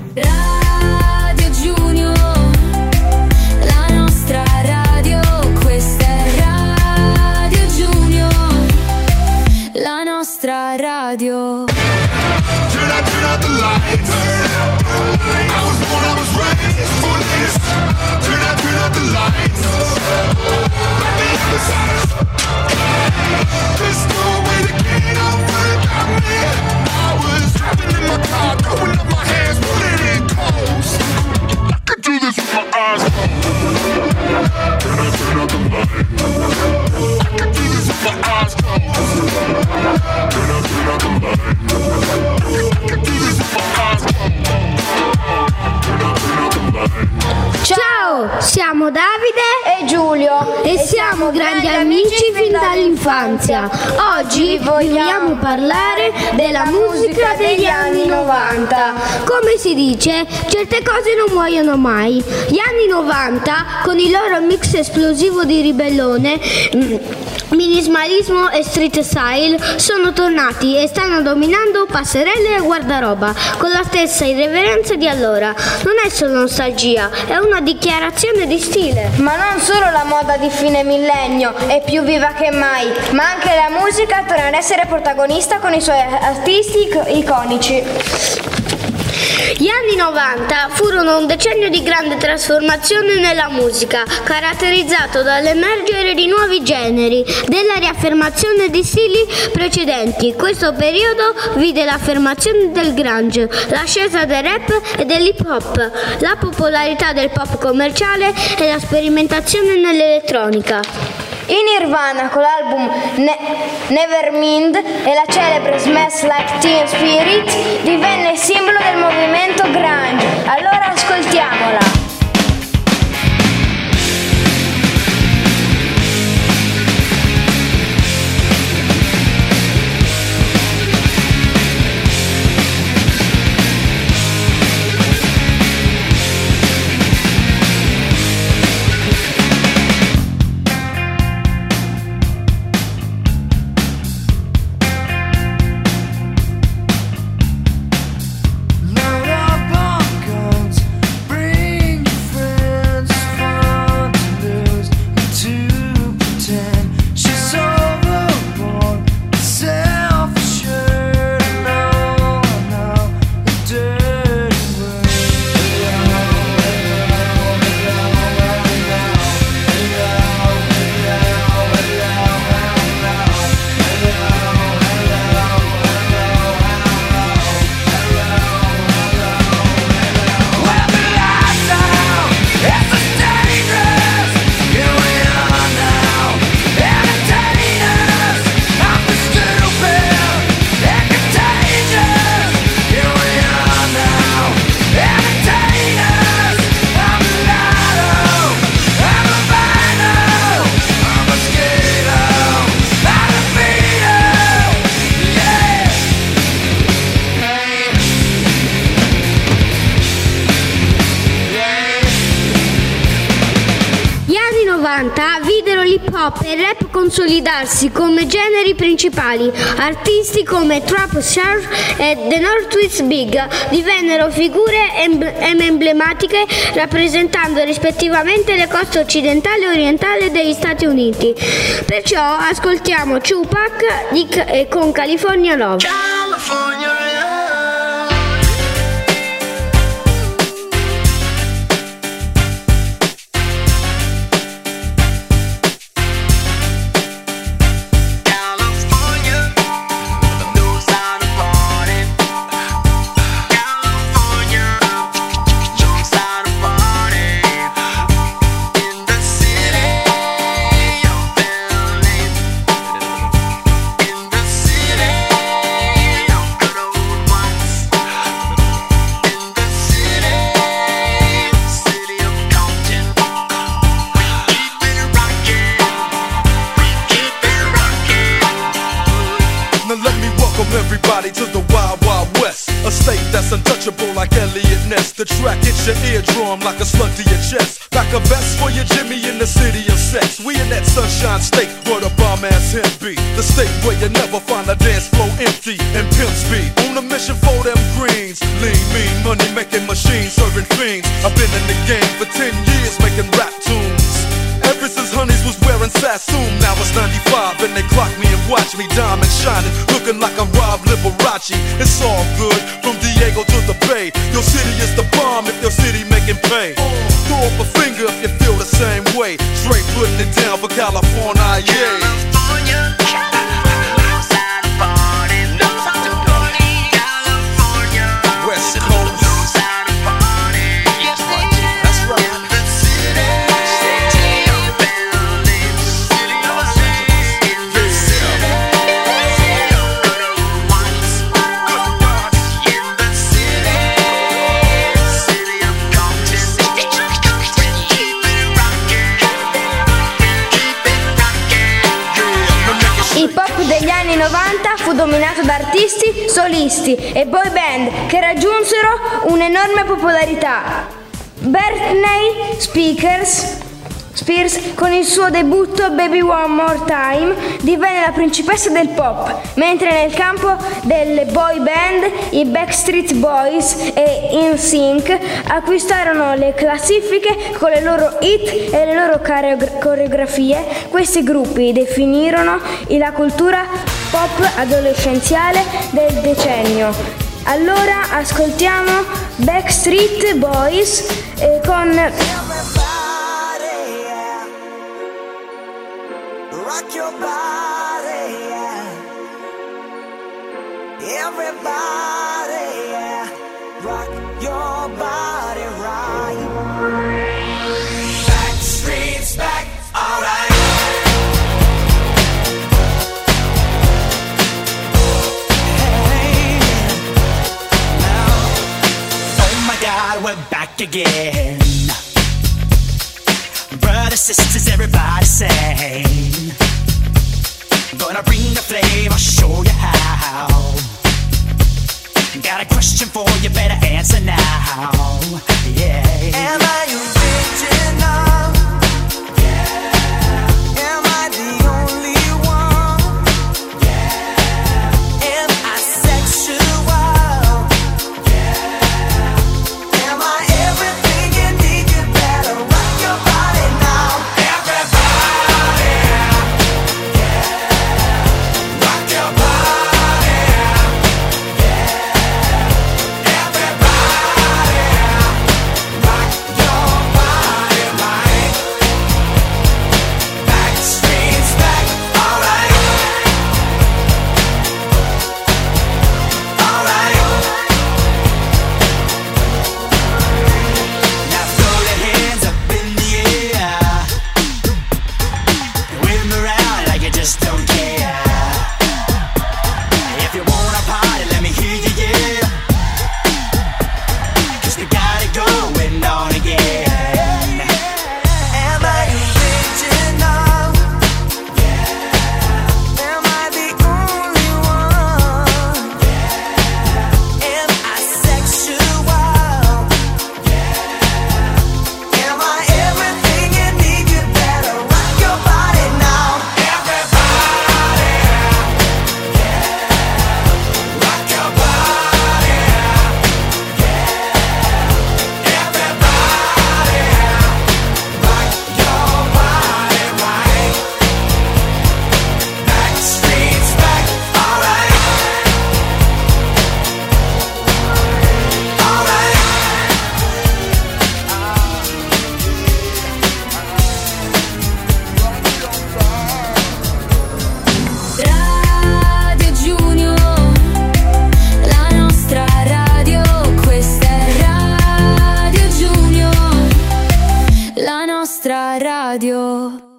Radio Junior, la nostra radio, questa è Radio Junior, la nostra radio. Turn out the lights. I was born, I was raised for this. Turn out the lights. Let me have a side. There's no way to get over me. I was driving in my car, throwing up my hands, putting it close. I could do this with my eyes closed. Turn out the lights. I could do this with my eyes closed. Turn out the lights. Ciao, siamo Davide e Giulio e siamo grandi amici fin dall'infanzia. Oggi vogliamo parlare della musica degli anni 90. Come si dice, certe cose non muoiono mai. Gli anni 90, con il loro mix esplosivo di ribellone, minimalismo e street style, sono tornati e stanno dominando passerelle e guardaroba con la stessa irreverenza di allora. Non è solo nostalgia, è una dichiarazione di stile. Ma non solo la moda di fine millennio è più viva che mai, ma anche la musica torna ad essere protagonista con i suoi artisti iconici. Gli anni 90 furono un decennio di grande trasformazione nella musica, caratterizzato dall'emergere di nuovi generi, della riaffermazione di stili precedenti. Questo periodo vide l'affermazione del grunge, l'ascesa del rap e dell'hip hop, la popolarità del pop commerciale e la sperimentazione nell'elettronica. In Nirvana, con l'album Nevermind e la celebre Smells Like Teen Spirit, divenne simbolo del movimento grunge. Allora ascoltiamola. Videro l'hip hop e il rap consolidarsi come generi principali. Artisti come Trap Surf e The Northwest Big divennero figure emblematiche, rappresentando rispettivamente le coste occidentali e orientali degli Stati Uniti. Perciò ascoltiamo Tupac con California Love. Everybody to the Wild Wild West, a state that's untouchable like Elliot Ness. The track hits your eardrum like a slug to your chest. Pack a vest for your Jimmy in the city of sex. We in that sunshine state where the bomb ass him be. The state where you never find a dance floor empty and pimp speed. On a mission for them greens, lean, mean, money making machine. I've been in the game for 10 years making rap tunes. Ever since Honeys was wearing Sassoon. Now it's 95 and they clock me and watch me diamond shining, looking like I'm Rob Liberace. It's all good, from Diego to the Bay. Your city is the bomb if your city making pay. Throw up a finger if you feel the same way. Straight putting it down for California, yeah. Negli anni 90 fu dominato da artisti, solisti e boy band che raggiunsero un'enorme popolarità. Britney Spears, con il suo debutto Baby One More Time, divenne la principessa del pop, mentre nel campo delle boy band i Backstreet Boys e NSYNC acquistarono le classifiche con le loro hit e le loro coreografie. Questi gruppi definirono la cultura pop adolescenziale del decennio. Allora ascoltiamo Backstreet Boys con Rock your body, yeah. Everybody, yeah. Rock your body right. Backstreet's back, alright. Hey, now, oh my God, we're back again. Brothers, sisters, everybody sing. Gonna bring the flame, I'll show you how. Got a question for you, better answer now. Yeah. Am I original? Yeah. Am I the only one? Yeah. Am I sexual? Yeah. Am I everything you need? You better rock your body now. Everybody, yeah. Rock your body, yeah. Everybody, rock your body right. Backstreet's back, alright. Alright. Now throw your hands up in the air. Wave 'em around like you just don't care. If you wanna party, let me hear you, yeah. 'Cause we got it going on again. Am I original? Yeah. Am I the only one? Yeah. Am I sexual? Yeah. Am I everything you need? You better rock your body now. Everybody, yeah. Rock your body, yeah. Everybody, rock your body right. Backstreet's back, alright. Alright. Radio Junior, la nostra radio, questa è Radio Junior, la nostra radio.